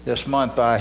This month I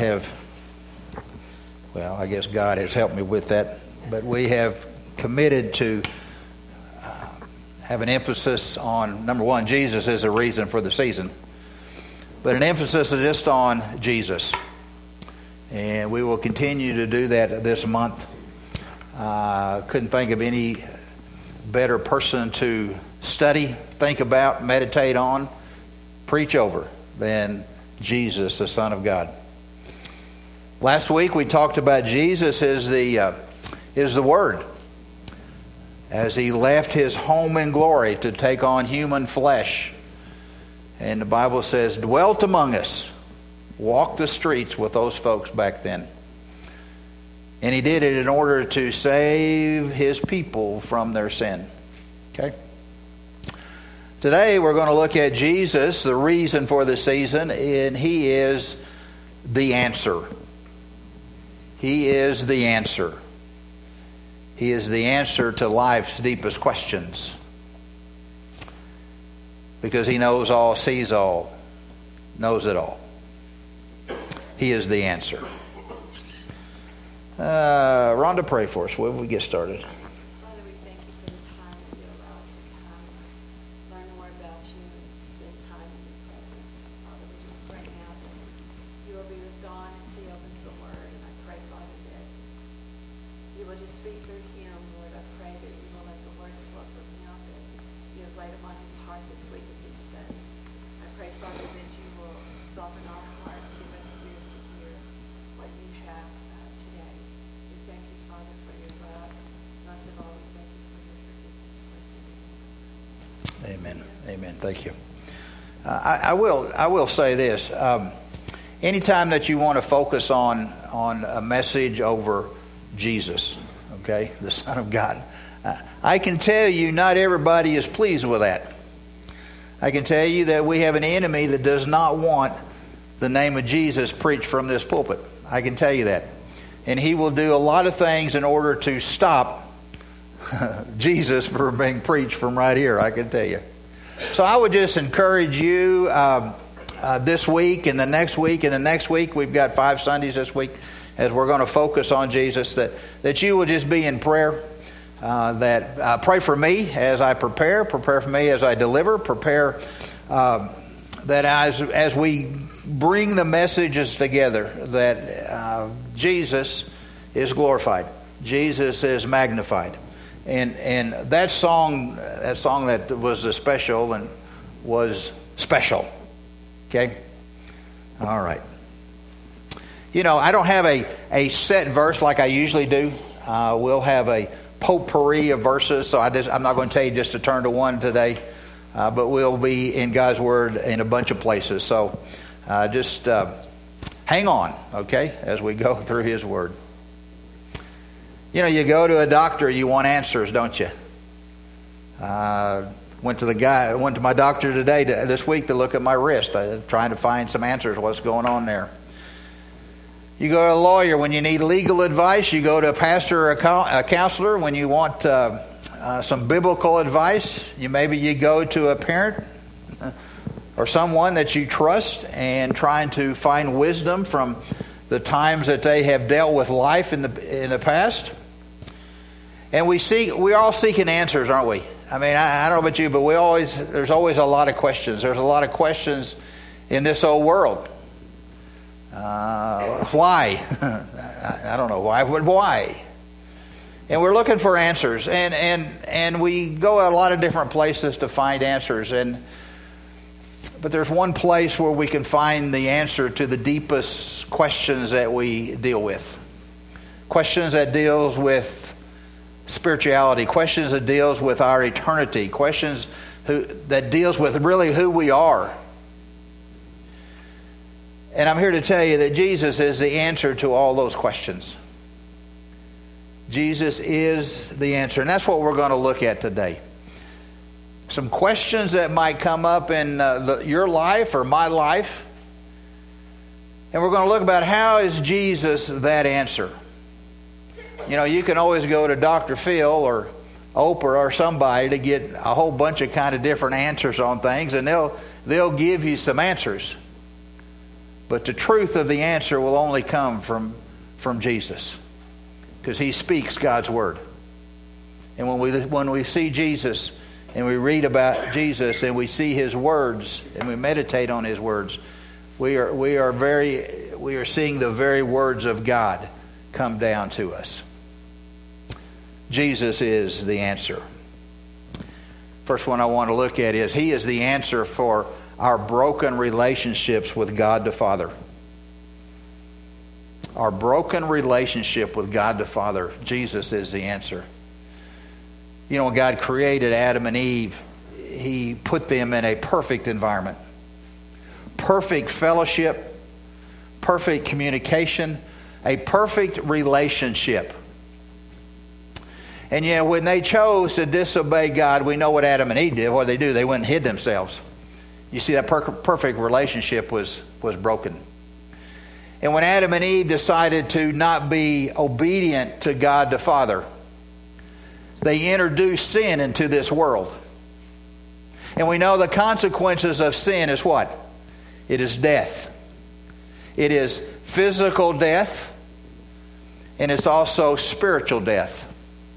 guess God has helped me with that, but we have committed to have an emphasis on, number one, Jesus is a reason for the season, but an emphasis is just on Jesus. And we will continue to do that this month. Couldn't think of any better person to study, think about, meditate on, preach over than Jesus, the Son of God. Last week we talked about Jesus is the Word, as he left his home in glory to take on human flesh. And the Bible says, dwelt among us, walked the streets with those folks back then. And he did it in order to save his people from their sin. Okay? Today we're going to look at Jesus, the reason for the season, and he is the answer. He is the answer. He is the answer to life's deepest questions. Because he knows all, sees all, knows it all. He is the answer. Rhonda, pray for us. Will we get started? Father, we thank you for this time that you allow us to come, learn more about you, and spend time in your presence. Father, we just pray now that you will be with Dawn as he opens the word. And I pray, Father, that you will just speak through him, Lord. I pray that you will let the words flow from him that you have laid upon his heart this week as he studied. I pray, Father, that you will soften our hearts, give us ears to hear what you have today. We thank you, Father, for your love. Most of all, we thank you for your forgiveness. Amen. Amen. Thank you. I will say this. Anytime that you want to focus on a message over Jesus, okay, the Son of God, I can tell you not everybody is pleased with that. I can tell you that we have an enemy that does not want the name of Jesus preached from this pulpit. I can tell you that. And he will do a lot of things in order to stop Jesus from being preached from right here, I can tell you. So I would just encourage you this week and the next week and the next week. We've got 5 Sundays this week as we're going to focus on Jesus, that you will just be in prayer. Pray for me as I prepare for me as I deliver, prepare that as we bring the messages together, that Jesus is glorified, Jesus is magnified. And that song that was special and was special. Okay? All right. You know, I don't have a set verse like I usually do. We'll have a potpourri of verses, so I'm not going to tell you just to turn to one today, but we'll be in God's Word in a bunch of places. So just hang on, okay, as we go through His Word. You know, you go to a doctor, you want answers, don't you? Went to my doctor this week to look at my wrist, trying to find some answers, what's going on there. You go to a lawyer when you need legal advice. You go to a pastor or a counselor when you want some biblical advice. Maybe you go to a parent or someone that you trust and trying to find wisdom from the times that they have dealt with life in the past. And we're all seeking answers, aren't we? I mean, I don't know about you, but there's always a lot of questions. There's a lot of questions in this old world. Why? I don't know why, but why? And we're looking for answers, and we go a lot of different places to find answers. But there's one place where we can find the answer to the deepest questions that we deal with. Questions that deals with spirituality, questions that deals with our eternity, questions that deals with really who we are. And I'm here to tell you that Jesus is the answer to all those questions. Jesus is the answer. And that's what we're going to look at today. Some questions that might come up in your life or my life. And we're going to look about how is Jesus that answer. You know, you can always go to Dr. Phil or Oprah or somebody to get a whole bunch of kind of different answers on things. And they'll give you some answers. But the truth of the answer will only come from Jesus, because he speaks God's word. And when we see Jesus and we read about Jesus and we see his words and we meditate on his words, we are seeing the very words of God come down to us. Jesus is the answer. First one I want to look at is he is the answer for our broken relationships with God the Father. Our broken relationship with God the Father, Jesus is the answer. You know, when God created Adam and Eve, he put them in a perfect environment. Perfect fellowship, perfect communication, a perfect relationship. And yet when they chose to disobey God, we know what Adam and Eve did. What did they do? They went and hid themselves. You see, that perfect relationship was broken. And when Adam and Eve decided to not be obedient to God the Father, they introduced sin into this world. And we know the consequences of sin is what? It is death. It is physical death, and it's also spiritual death.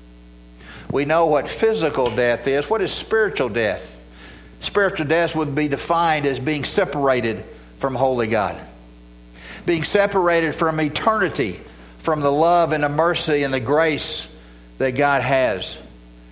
We know what physical death is. What is spiritual death? Spiritual death would be defined as being separated from holy God. Being separated from eternity, from the love and the mercy and the grace that God has.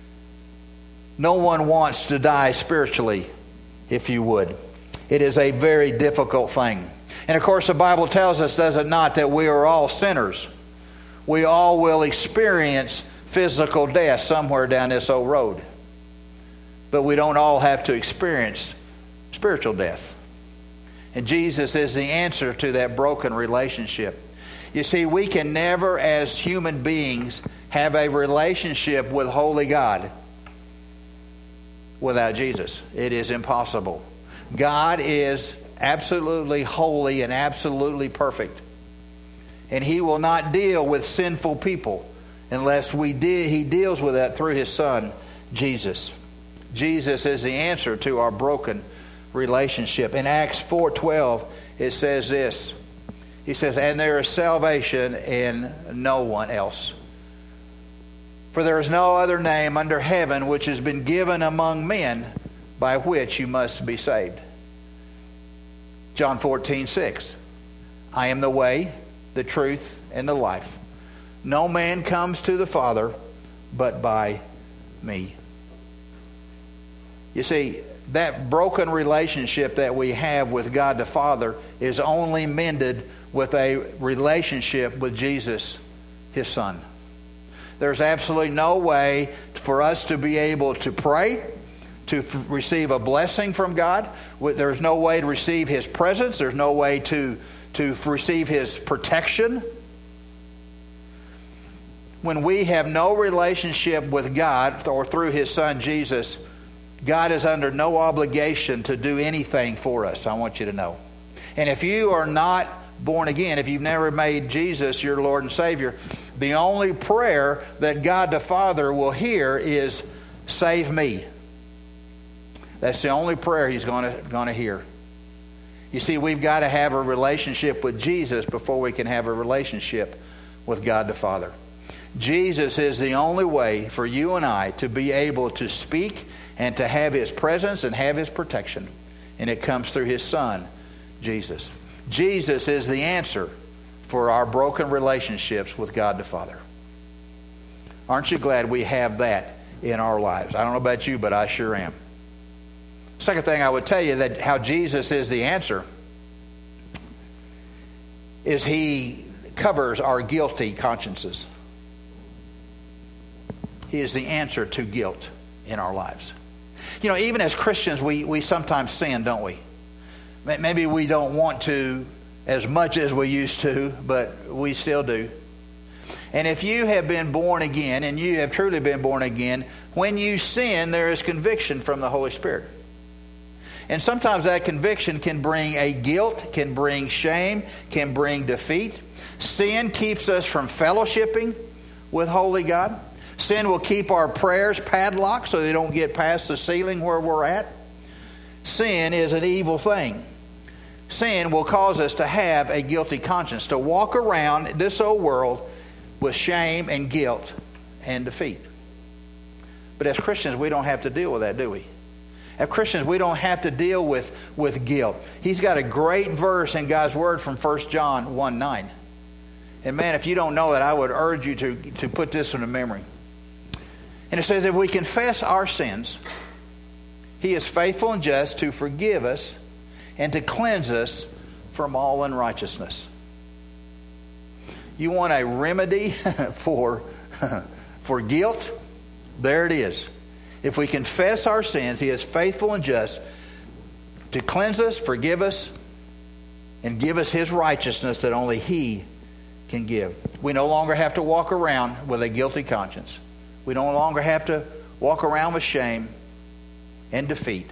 No one wants to die spiritually, if you would. It is a very difficult thing. And of course the Bible tells us, does it not, that we are all sinners. We all will experience physical death somewhere down this old road. But we don't all have to experience spiritual death. And Jesus is the answer to that broken relationship. You see, we can never, as human beings, have a relationship with holy God without Jesus. It is impossible. God is absolutely holy and absolutely perfect. And he will not deal with sinful people unless he deals with that through his Son, Jesus. Jesus is the answer to our broken relationship. In Acts 4:12, it says this. He says, "And there is salvation in no one else. For there is no other name under heaven which has been given among men by which you must be saved." John 14:6, "I am the way, the truth, and the life. No man comes to the Father but by me." You see, that broken relationship that we have with God the Father is only mended with a relationship with Jesus, his Son. There's absolutely no way for us to be able to pray, to receive a blessing from God. There's no way to receive his presence. There's no way to receive his protection. When we have no relationship with God or through his Son Jesus, God is under no obligation to do anything for us. I want you to know. And if you are not born again, if you've never made Jesus your Lord and Savior, the only prayer that God the Father will hear is, "Save me." That's the only prayer he's going to hear. You see, we've got to have a relationship with Jesus before we can have a relationship with God the Father. Jesus is the only way for you and I to be able to speak and to have his presence and have his protection. And it comes through his Son, Jesus. Jesus is the answer for our broken relationships with God the Father. Aren't you glad we have that in our lives? I don't know about you, but I sure am. Second thing I would tell you, that how Jesus is the answer, is he covers our guilty consciences. He is the answer to guilt in our lives. You know, even as Christians, we sometimes sin, don't we? Maybe we don't want to as much as we used to, but we still do. And if you have been born again, and you have truly been born again, when you sin, there is conviction from the Holy Spirit. And sometimes that conviction can bring a guilt, can bring shame, can bring defeat. Sin keeps us from fellowshipping with holy God. Sin will keep our prayers padlocked so they don't get past the ceiling where we're at. Sin is an evil thing. sin will cause us to have a guilty conscience, to walk around this old world with shame and guilt and defeat. But as Christians, we don't have to deal with that, do we? As Christians, we don't have to deal with guilt. He's got a great verse in God's Word from 1 John 1:9. And man, if you don't know that, I would urge you to put this into memory. And it says, if we confess our sins, He is faithful and just to forgive us and to cleanse us from all unrighteousness. You want a remedy for guilt? There it is. If we confess our sins, He is faithful and just to cleanse us, forgive us, and give us His righteousness that only He can give. We no longer have to walk around with a guilty conscience. We no longer have to walk around with shame and defeat.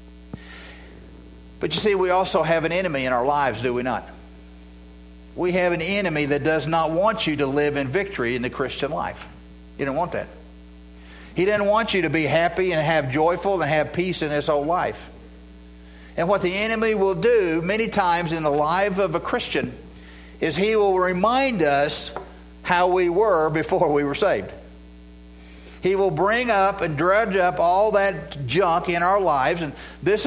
But you see, we also have an enemy in our lives, do we not? We have an enemy that does not want you to live in victory in the Christian life. He doesn't want that. He doesn't want you to be happy and have joyful and have peace in this whole life. And what the enemy will do many times in the life of a Christian is he will remind us how we were before we were saved. He will bring up and dredge up all that junk in our lives, and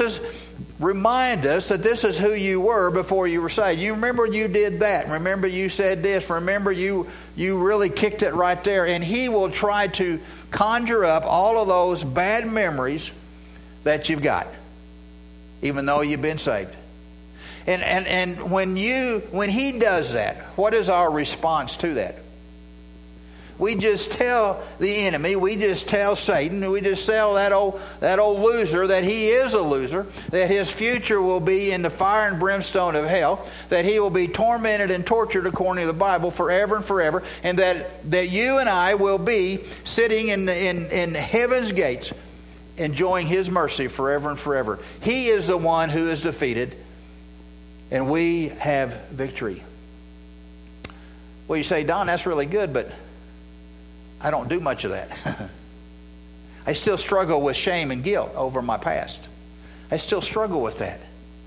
remind us that this is who you were before you were saved. You remember you did that. Remember you said this. Remember you really kicked it right there. And he will try to conjure up all of those bad memories that you've got, even though you've been saved. And when he does that, what is our response to that? We just tell the enemy, we just tell Satan, we just tell that old loser that he is a loser, that his future will be in the fire and brimstone of hell, that he will be tormented and tortured according to the Bible forever and forever, and that you and I will be sitting in heaven's gates enjoying His mercy forever and forever. He is the one who is defeated, and we have victory. Well, you say, Don, that's really good, but I don't do much of that. I still struggle with shame and guilt over my past. I still struggle with that.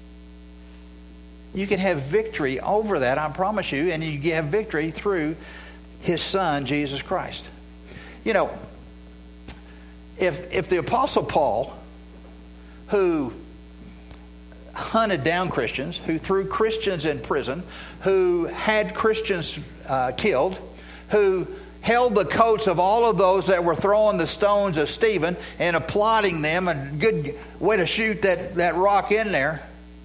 You can have victory over that, I promise you, and you have victory through His Son, Jesus Christ. You know, if the Apostle Paul, who hunted down Christians, who threw Christians in prison, who had Christians killed, who held the coats of all of those that were throwing the stones of Stephen and applauding them, a good way to shoot that rock in there.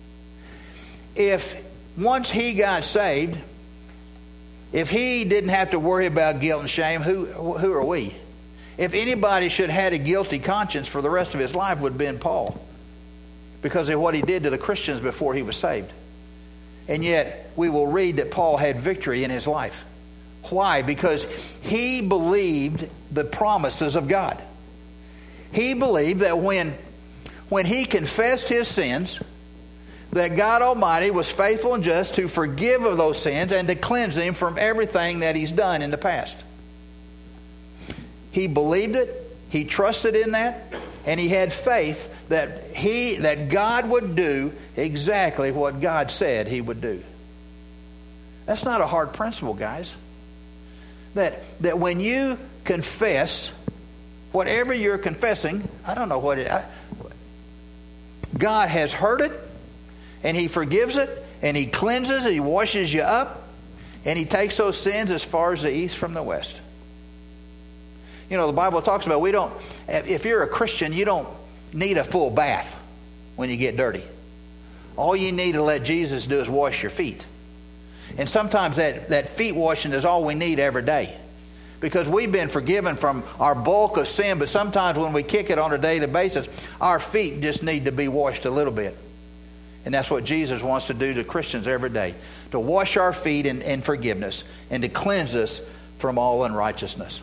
If once he got saved, if he didn't have to worry about guilt and shame, who are we? If anybody should have had a guilty conscience for the rest of his life, would have been Paul, because of what he did to the Christians before he was saved. And yet we will read that Paul had victory in his life. Why? Because he believed the promises of God. He believed that when he confessed his sins, that God Almighty was faithful and just to forgive of those sins and to cleanse him from everything that he's done in the past. He believed it, he trusted in that, and he had faith that God would do exactly what God said He would do. That's not a hard principle, guys. That when you confess, whatever you're confessing, I don't know what God has heard it, and He forgives it, and He cleanses it, He washes you up, and He takes those sins as far as the east from the west. You know, the Bible talks about if you're a Christian, you don't need a full bath when you get dirty. All you need to let Jesus do is wash your feet. And sometimes that feet washing is all we need every day, because we've been forgiven from our bulk of sin, but sometimes when we kick it on a daily basis, our feet just need to be washed a little bit. And that's what Jesus wants to do to Christians every day, to wash our feet in forgiveness and to cleanse us from all unrighteousness.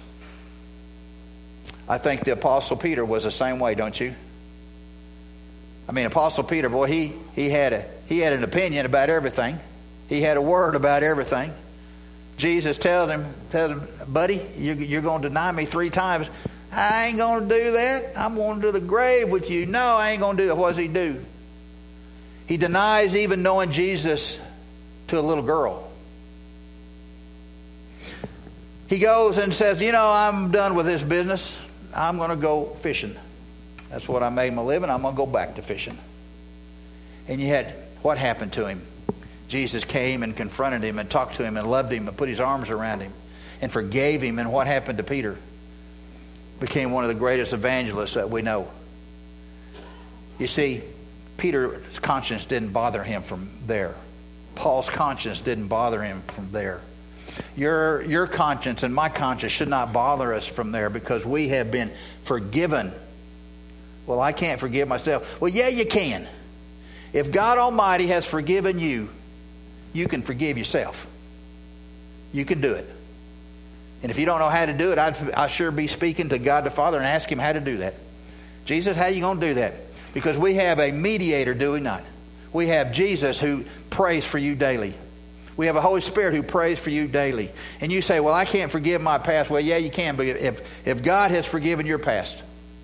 I think the Apostle Peter was the same way, don't you? I mean, Apostle Peter, boy, he had an opinion about everything. He had a word about everything. Jesus tells him, buddy, you're going to deny me 3 times. I ain't going to do that. I'm going to the grave with you. No, I ain't going to do that. What does he do? He denies even knowing Jesus to a little girl. He goes and says, I'm done with this business. I'm going to go fishing. That's what I made my living. I'm going to go back to fishing. And yet, what happened to him? Jesus came and confronted him and talked to him and loved him and put his arms around him and forgave him. And what happened to Peter? Became one of the greatest evangelists that we know. You see, Peter's conscience didn't bother him from there. Paul's conscience didn't bother him from there. Your conscience and my conscience should not bother us from there because we have been forgiven. Well, I can't forgive myself. Well, yeah, you can. If God Almighty has forgiven you, you can forgive yourself. You can do it. And if you don't know how to do it, I'd sure be speaking to God the Father and ask Him how to do that. Jesus, how are you going to do that? Because we have a mediator, do we not? We have Jesus who prays for you daily. We have a Holy Spirit who prays for you daily. And you say, well, I can't forgive my past. Well, yeah, you can. But if God has forgiven your past,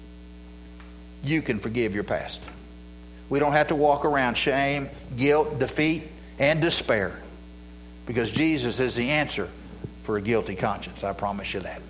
you can forgive your past. We don't have to walk around shame, guilt, defeat, and despair. Because Jesus is the answer for a guilty conscience. I promise you that.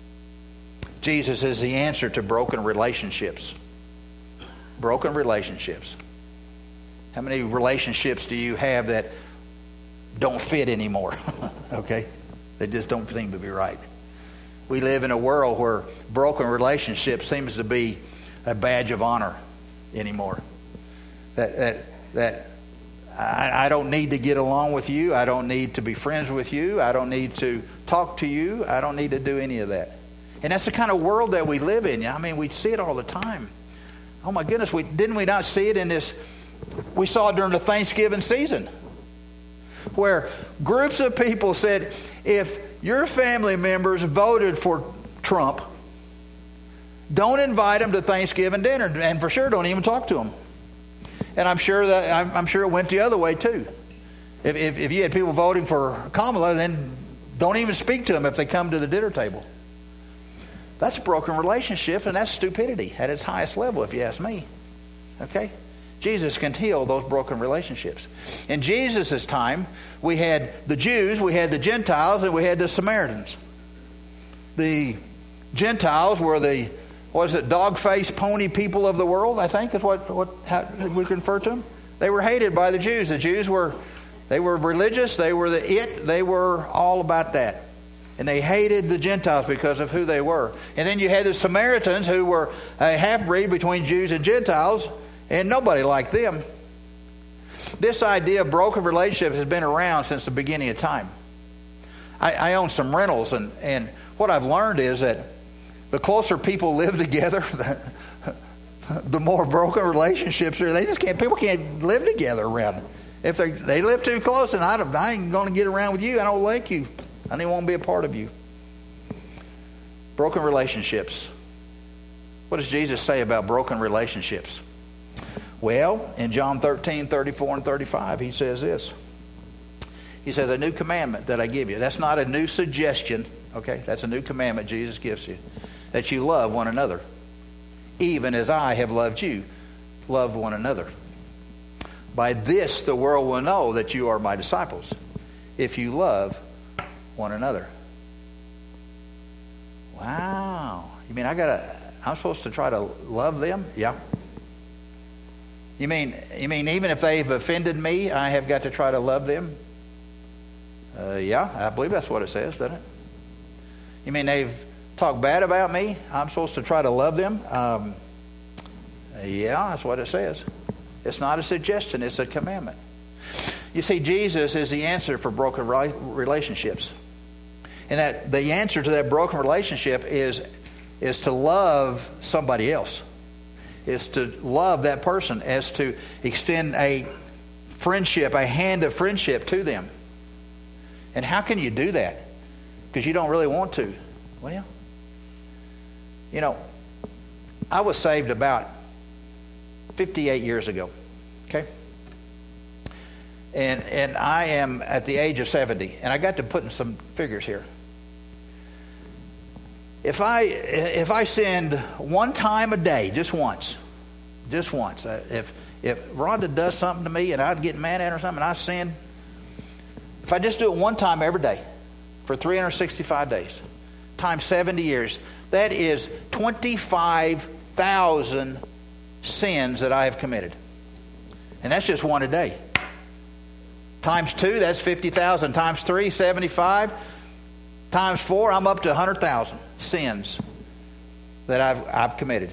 Jesus is the answer to broken relationships. Broken relationships. How many relationships do you have that don't fit anymore? Okay? They just don't seem to be right. We live in a world where broken relationships seems to be a badge of honor anymore. That I don't need to get along with you. I don't need to be friends with you. I don't need to talk to you. I don't need to do any of that. And that's the kind of world that we live in. I mean, we see it all the time. Oh my goodness, didn't we not see it in this? We saw it during the Thanksgiving season, where groups of people said, if your family members voted for Trump, don't invite them to Thanksgiving dinner, and for sure don't even talk to them. And I'm sure it went the other way too. If you had people voting for Kamala, then don't even speak to them if they come to the dinner table. That's a broken relationship, and that's stupidity at its highest level, if you ask me. Okay? Jesus can heal those broken relationships. In Jesus' time, we had the Jews, we had the Gentiles, and we had the Samaritans. The Gentiles were the, dog-faced pony people of the world, I think is how we refer to them. They were hated by the Jews. The Jews were religious, they were they were all about that. And they hated the Gentiles because of who they were. And then you had the Samaritans, who were a half-breed between Jews and Gentiles, and nobody liked them. This idea of broken relationships has been around since the beginning of time. I own some rentals, and what I've learned is that the closer people live together, the more broken relationships are. People can't live together around. If they live too close, and I ain't going to get around with you. I don't like you. I don't want to be a part of you. Broken relationships. What does Jesus say about broken relationships? Well, in John 13, 34 and 35, he says this. He says, a new commandment that I give you. That's not a new suggestion. Okay, that's a new commandment Jesus gives you. That you love one another. Even as I have loved you. Love one another. By this the world will know that you are my disciples. If you love one another. Wow. You mean I'm supposed to try to love them? Yeah. You mean even if they've offended me, I have got to try to love them? Yeah, I believe that's what it says, doesn't it? You mean they've talked bad about me? I'm supposed to try to love them? Yeah, that's what it says. It's not a suggestion, it's a commandment. You see, Jesus is the answer for broken relationships. And that the answer to that broken relationship is to love somebody else. Is to love that person, as to extend a friendship, a hand of friendship to them. And how can you do that? Because you don't really want to. Well, I was saved about 58 years ago. Okay? And I am at the age of 70. And I got to put in some figures here. If I sinned one time a day, just once, if if Rhonda does something to me and I get mad at her or something and I sin, if I just do it one time every day for 365 days, times 70 years, that is 25,000 sins that I have committed. And that's just one a day. Times 2, that's 50,000. Times 3, 75. Times 4, I'm up to 100,000 sins that I've committed.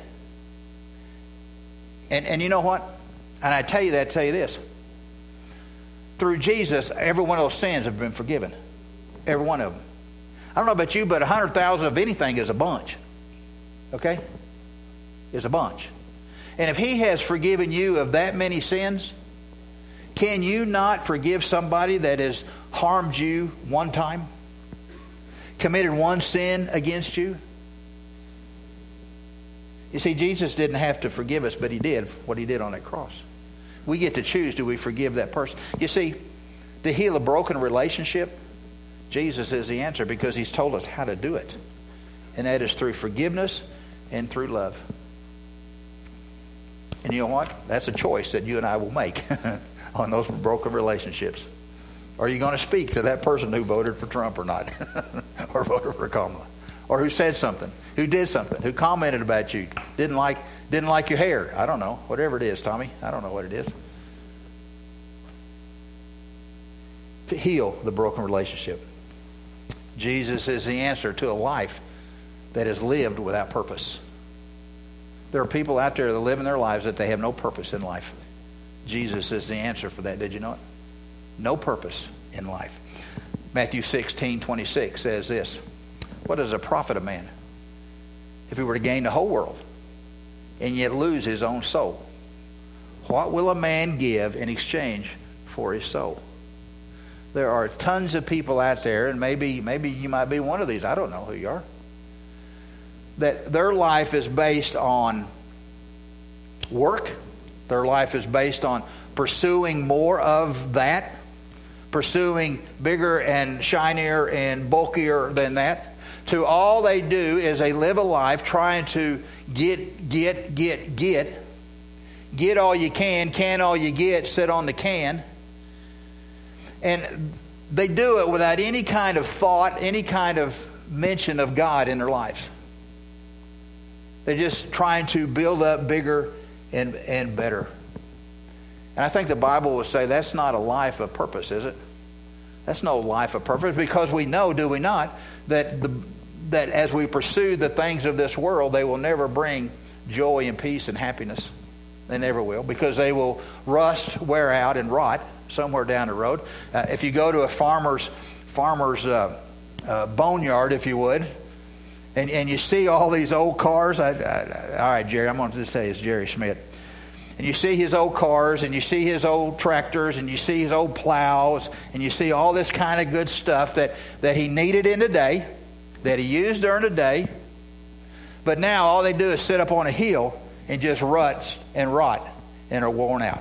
And you know what? And I tell you that to tell you this. Through Jesus, every one of those sins have been forgiven. Every one of them. I don't know about you, but 100,000 of anything is a bunch. Okay? Is a bunch. And if He has forgiven you of that many sins, can you not forgive somebody that has harmed you one time? Committed one sin against you? You see, Jesus didn't have to forgive us, but He did what He did on that cross. We get to choose, do we forgive that person? You see, to heal a broken relationship, Jesus is the answer because He's told us how to do it. And that is through forgiveness and through love. And you know what? That's a choice that you and I will make on those broken relationships. Are you going to speak to that person who voted for Trump or not? Or voted for Kamala? Or who said something? Who did something? Who commented about you? Didn't like your hair? I don't know. Whatever it is, Tommy. I don't know what it is. To heal the broken relationship. Jesus is the answer to a life that is lived without purpose. There are people out there that live in their lives that they have no purpose in life. Jesus is the answer for that. Did you know it? No purpose in life. Matthew 16:26 says this. What does it profit a man if he were to gain the whole world and yet lose his own soul? What will a man give in exchange for his soul? There are tons of people out there, and maybe you might be one of these. I don't know who you are. That their life is based on work. Their life is based on pursuing more of that, pursuing bigger and shinier and bulkier than that. To all they do is they live a life trying to get all you can all you get, sit on the can. And they do it without any kind of thought, any kind of mention of God in their lives. They're just trying to build up bigger and better. And I think the Bible will say that's not a life of purpose, is it? That's no life of purpose, because we know, do we not, that as we pursue the things of this world, they will never bring joy and peace and happiness. They never will, because they will rust, wear out, and rot somewhere down the road. If you go to a farmer's boneyard, if you would, and you see all these old cars. All right, Jerry, I'm going to just tell you, it's Jerry Schmidt. And you see his old cars, and you see his old tractors, and you see his old plows, and you see all this kind of good stuff that he needed in the day, that he used during the day. But now all they do is sit up on a hill and just rut and rot and are worn out.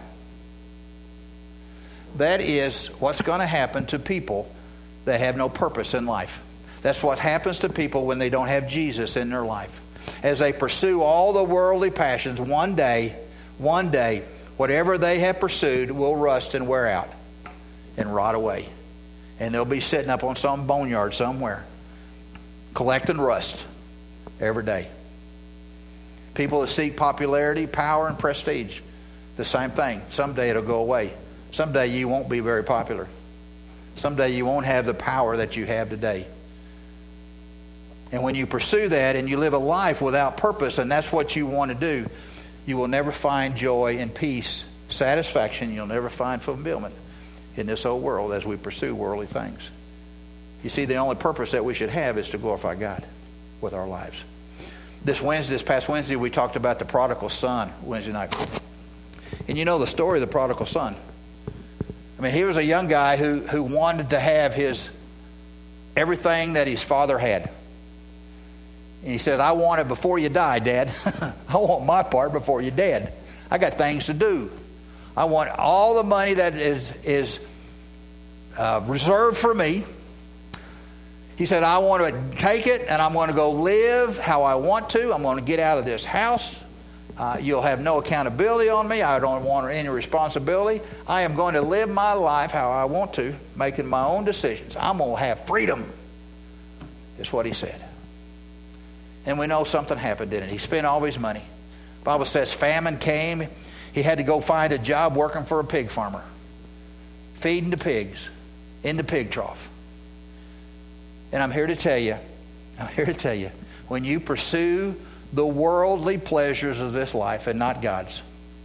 That is what's going to happen to people that have no purpose in life. That's what happens to people when they don't have Jesus in their life. As they pursue all the worldly passions, one day, whatever they have pursued will rust and wear out and rot away. And they'll be sitting up on some boneyard somewhere, collecting rust every day. People that seek popularity, power, and prestige, the same thing. Someday it'll go away. Someday you won't be very popular. Someday you won't have the power that you have today. And when you pursue that and you live a life without purpose, and that's what you want to do, you will never find joy and peace, satisfaction. You'll never find fulfillment in this old world as we pursue worldly things. You see, the only purpose that we should have is to glorify God with our lives. This past Wednesday, we talked about the prodigal son, Wednesday night. And you know the story of the prodigal son. I mean, he was a young guy who wanted to have everything that his father had. And he said, I want it before you die, Dad. I want my part before you're dead. I got things to do. I want all the money that is reserved for me. He said, I want to take it and I'm going to go live how I want to. I'm going to get out of this house You'll have no accountability on me. I don't want any responsibility. I am going to live my life how I want to, making my own decisions. I'm going to have freedom. That's what he said. And we know something happened, didn't it? He spent all his money. The Bible says famine came. He had to go find a job working for a pig farmer, feeding the pigs in the pig trough. And I'm here to tell you, when you pursue the worldly pleasures of this life and not God's,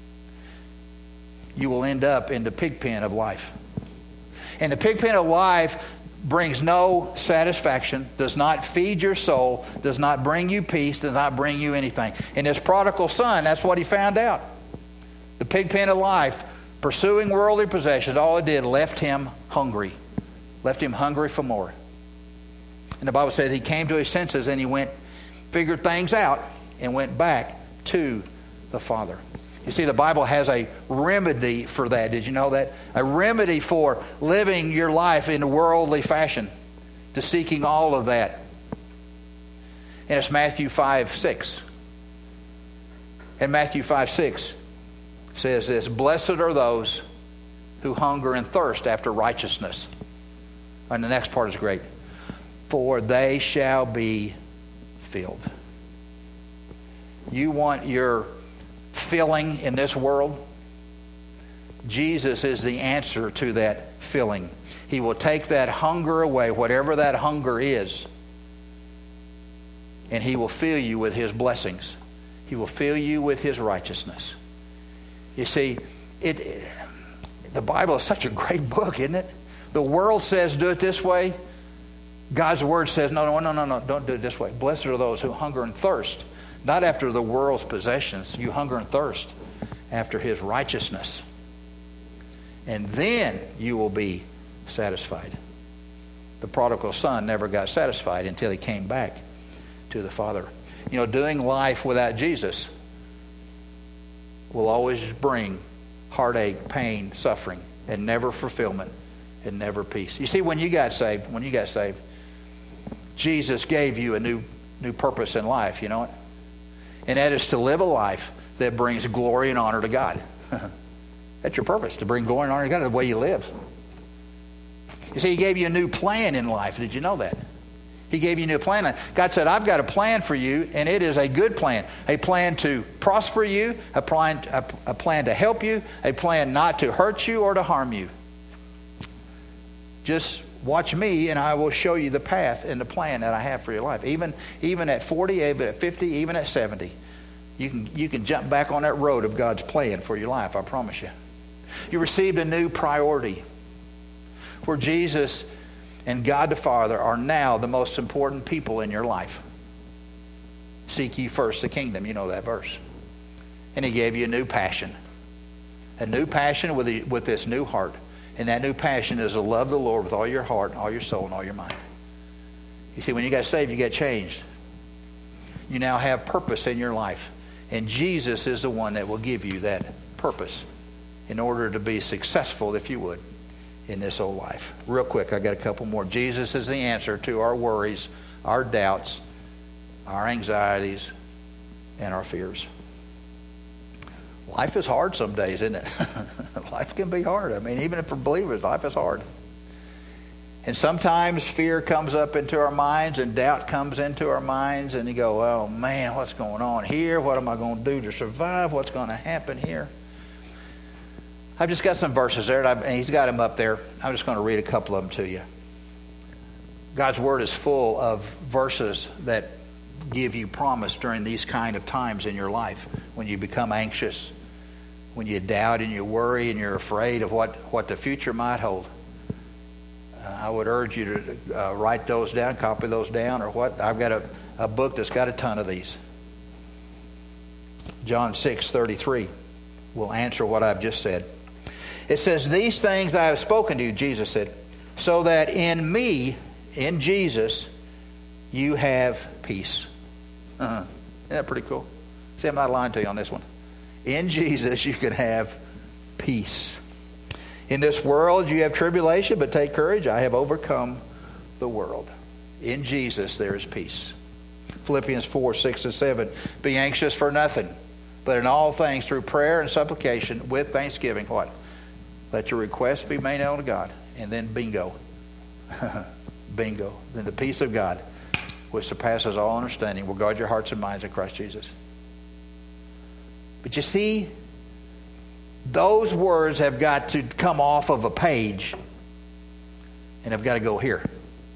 you will end up in the pig pen of life. And the pig pen of life brings no satisfaction, does not feed your soul, does not bring you peace, does not bring you anything. And this prodigal son, that's what he found out. The pig pen of life, pursuing worldly possessions, all it did, left him hungry for more. And the Bible says he came to his senses and he figured things out and went back to the Father. You see, the Bible has a remedy for that. Did you know that? A remedy for living your life in a worldly fashion, to seeking all of that. And it's Matthew 5:6. And Matthew 5:6 says this: blessed are those who hunger and thirst after righteousness. And the next part is great. For they shall be filled. You want your filling in this world? Jesus is the answer to that filling. He will take that hunger away, whatever that hunger is, and he will fill you with his blessings. He will fill you with his righteousness. You see, the Bible is such a great book, isn't it? The world says do it this way. God's word says no, don't do it this way. Blessed are those who hunger and thirst, not after the world's possessions. You hunger and thirst after his righteousness. And then you will be satisfied. The prodigal son never got satisfied until he came back to the Father. You know, doing life without Jesus will always bring heartache, pain, suffering, and never fulfillment and never peace. You see, when you got saved, Jesus gave you a new purpose in life, you know it? And that is to live a life that brings glory and honor to God. That's your purpose, to bring glory and honor to God, the way you live. You see, he gave you a new plan in life. Did you know that? He gave you a new plan. God said, I've got a plan for you, and it is a good plan. A plan to prosper you, a plan to help you, a plan not to hurt you or to harm you. Just watch me, and I will show you the path and the plan that I have for your life. Even at 40, even at 50, even at 70, you can jump back on that road of God's plan for your life, I promise you. You received a new priority, where Jesus and God the Father are now the most important people in your life. Seek ye first the kingdom, you know that verse. And he gave you a new passion with this new heart. And that new passion is to love the Lord with all your heart, all your soul, and all your mind. You see, when you got saved, you got changed. You now have purpose in your life. And Jesus is the one that will give you that purpose in order to be successful, if you would, in this old life. Real quick, I got a couple more. Jesus is the answer to our worries, our doubts, our anxieties, and our fears. Life is hard some days, isn't it? Life can be hard. I mean, even for believers, life is hard. And sometimes fear comes up into our minds and doubt comes into our minds, and you go, oh man, what's going on here? What am I going to do to survive? What's going to happen here? I've just got some verses there, and he's got them up there. I'm just going to read a couple of them to you. God's Word is full of verses that give you promise during these kind of times in your life, when you become anxious, when you doubt and you worry and you're afraid of what the future might hold. I would urge you to write those down, copy those down, or what. I've got a book that's got a ton of these. John 6:33 will answer what I've just said. It says, these things I have spoken to you, Jesus said, so that in me, in Jesus, you have peace. Isn't that pretty cool? See, I'm not lying to you on this one. In Jesus, you can have peace. In this world, you have tribulation, but take courage. I have overcome the world. In Jesus, there is peace. Philippians 4:6-7. Be anxious for nothing, But in all things, through prayer and supplication, with thanksgiving, what? Let your requests be made known to God. And then bingo. Bingo. Then the peace of God, which surpasses all understanding, will guard your hearts and minds in Christ Jesus. But you see, those words have got to come off of a page and have got to go here.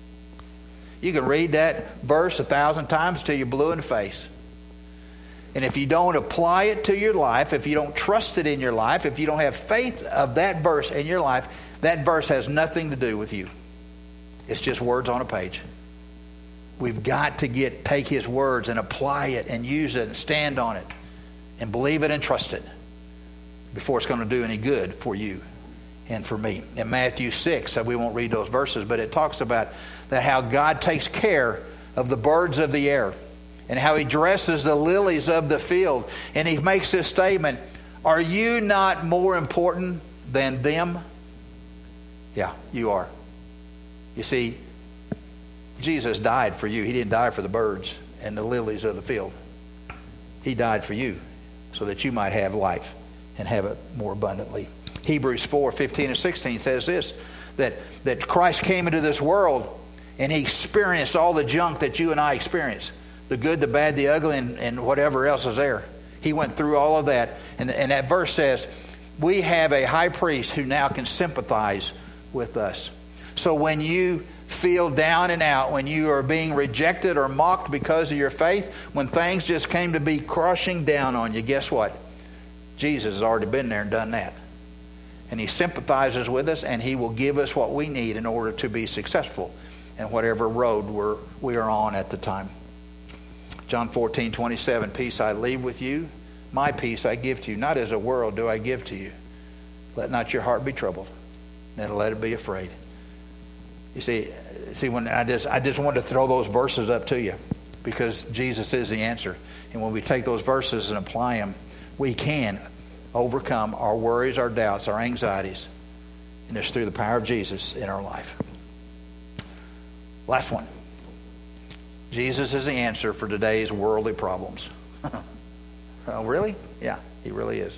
You can read that verse 1,000 times till you're blue in the face. And if you don't apply it to your life, if you don't trust it in your life, if you don't have faith of that verse in your life, that verse has nothing to do with you. It's just words on a page. We've got to take His words and apply it and use it and stand on it and believe it and trust it before it's going to do any good for you and for me. In Matthew 6, we won't read those verses, but it talks about that how God takes care of the birds of the air and how He dresses the lilies of the field. And He makes this statement, are you not more important than them? Yeah, you are. You see, Jesus died for you. He didn't die for the birds and the lilies of the field. He died for you so that you might have life and have it more abundantly. Hebrews 4:15 and 16 says this, that Christ came into this world and He experienced all the junk that you and I experience. The good, the bad, the ugly, and whatever else is there. He went through all of that. And that verse says, we have a high priest who now can sympathize with us. So when you feel down and out, when you are being rejected or mocked because of your faith, when things just came to be crushing down on you, guess what? Jesus has already been there and done that. And He sympathizes with us, and He will give us what we need in order to be successful in whatever road we are on at the time. John 14:27, peace I leave with you, my peace I give to you. Not as a world do I give to you. Let not your heart be troubled, neither let it be afraid. You see, when I just wanted to throw those verses up to you because Jesus is the answer. And when we take those verses and apply them, we can overcome our worries, our doubts, our anxieties. And it's through the power of Jesus in our life. Last one. Jesus is the answer for today's worldly problems. Oh, really? Yeah, He really is.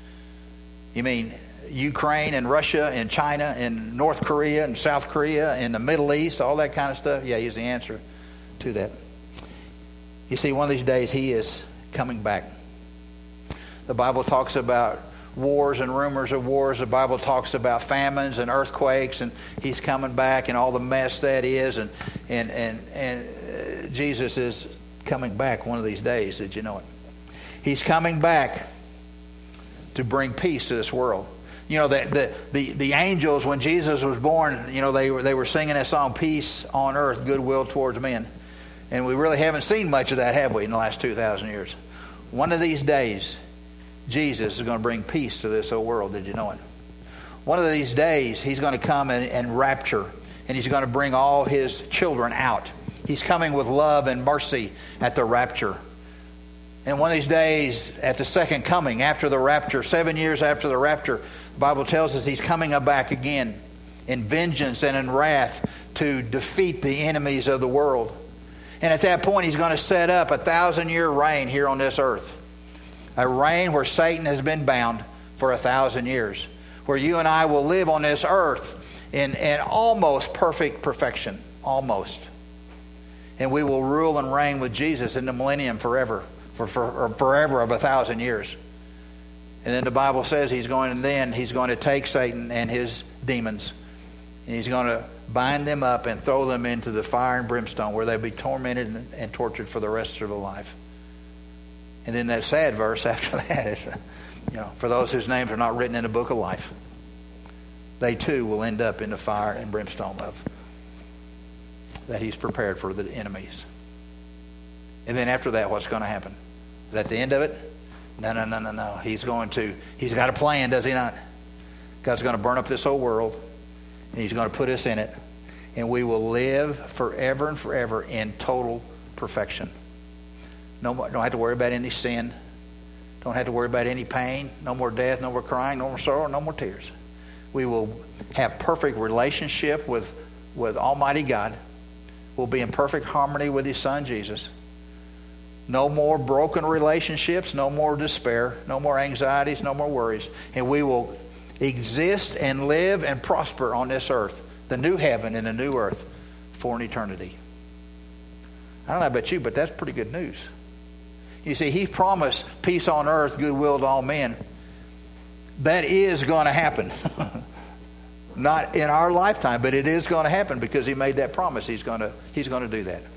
You mean Ukraine and Russia and China and North Korea and South Korea and the Middle East, all that kind of stuff? Yeah, He's the answer to that. You see, one of these days He is coming back. The Bible talks about wars and rumors of wars. The Bible talks about famines and earthquakes, and He's coming back and all the mess that is. And Jesus is coming back one of these days. Did you know it? He's coming back to bring peace to this world. You know, the angels, when Jesus was born, you know, they were singing that song, peace on earth, goodwill towards men. And we really haven't seen much of that, have we, in the last 2,000 years? One of these days, Jesus is going to bring peace to this whole world. Did you know it? One of these days, He's going to come and rapture, and He's going to bring all His children out. He's coming with love and mercy at the rapture. And one of these days, at the second coming, after the rapture, 7 years after the rapture, the Bible tells us He's coming back again in vengeance and in wrath to defeat the enemies of the world. And at that point, He's going to set up a 1,000-year reign here on this earth. A reign where Satan has been bound for 1,000 years. Where you and I will live on this earth in almost perfect perfection. Almost. And we will rule and reign with Jesus in the millennium forever. For forever of 1,000 years. And then the Bible says He's going to take Satan and his demons. And He's going to bind them up and throw them into the fire and brimstone where they'll be tormented and tortured for the rest of their life. And then that sad verse after that is, for those whose names are not written in the book of life, they too will end up in the fire and brimstone that He's prepared for the enemies. And then after that, what's going to happen? Is that the end of it? No. He's got a plan, does He not? God's going to burn up this whole world, and He's going to put us in it, and we will live forever and forever in total perfection. Don't have to worry about any sin. Don't have to worry about any pain. No more death, no more crying, no more sorrow, no more tears. We will have perfect relationship with Almighty God. We'll be in perfect harmony with His Son, Jesus. No more broken relationships, no more despair, no more anxieties, no more worries. And we will exist and live and prosper on this earth, the new heaven and the new earth, for an eternity. I don't know about you, but that's pretty good news. You see, He promised peace on earth, goodwill to all men. That is going to happen. Not in our lifetime, but it is going to happen because He made that promise. He's going to do that.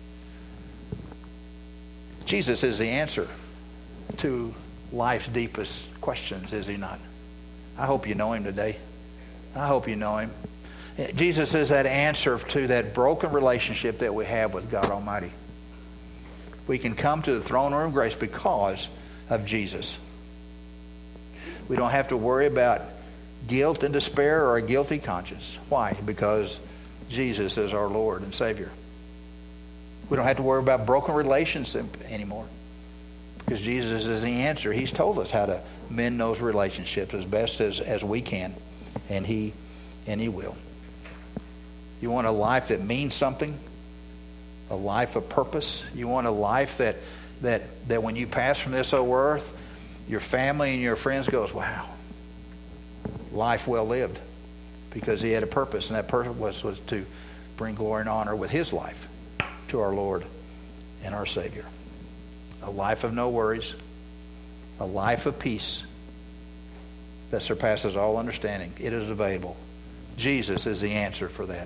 Jesus is the answer to life's deepest questions, is He not? I hope you know Him today. I hope you know Him. Jesus is that answer to that broken relationship that we have with God Almighty. We can come to the throne room of grace because of Jesus. We don't have to worry about guilt and despair or a guilty conscience. Why? Because Jesus is our Lord and Savior. We don't have to worry about broken relations anymore because Jesus is the answer. He's told us how to mend those relationships as best as we can, and He will. You want a life that means something? A life of purpose? You want a life that when you pass from this old earth, your family and your friends goes, wow, life well lived, because he had a purpose, and that purpose was to bring glory and honor with his life to our Lord and our Savior. A life of no worries, a life of peace that surpasses all understanding. It is available. Jesus is the answer for that.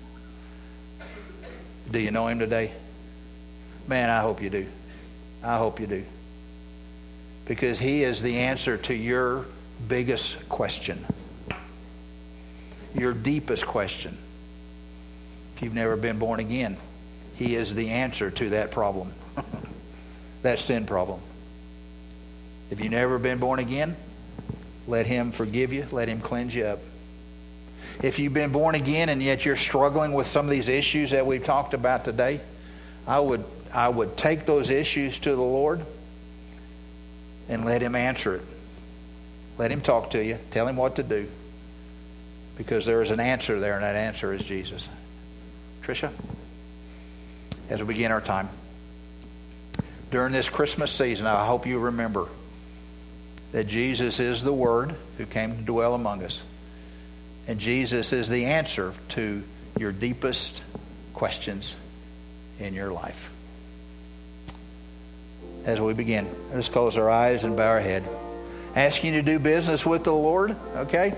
Do you know Him today? Man, I hope you do. I hope you do. Because He is the answer to your biggest question. Your deepest question. If you've never been born again, He is the answer to that problem. That sin problem. If you've never been born again, let Him forgive you. Let Him cleanse you up. If you've been born again and yet you're struggling with some of these issues that we've talked about today, I would take those issues to the Lord and let Him answer it. Let Him talk to you. Tell Him what to do. Because there is an answer there, and that answer is Jesus. Tricia, as we begin our time, during this Christmas season, I hope you remember that Jesus is the Word who came to dwell among us. And Jesus is the answer to your deepest questions in your life. As we begin, let's close our eyes and bow our head. Asking you to do business with the Lord, okay?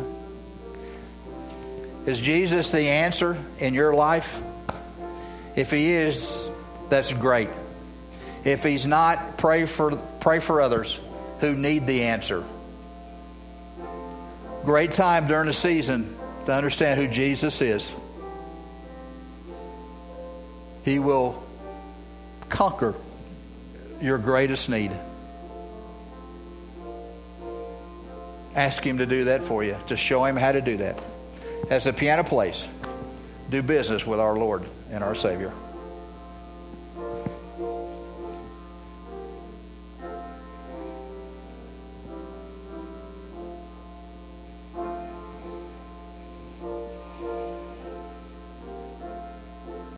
Is Jesus the answer in your life? If He is, that's great. If He's not, pray for others who need the answer. Great time during the season to understand who Jesus is. He will conquer your greatest need. Ask Him to do that for you, to show Him how to do that. As the piano plays, do business with our Lord and our Savior.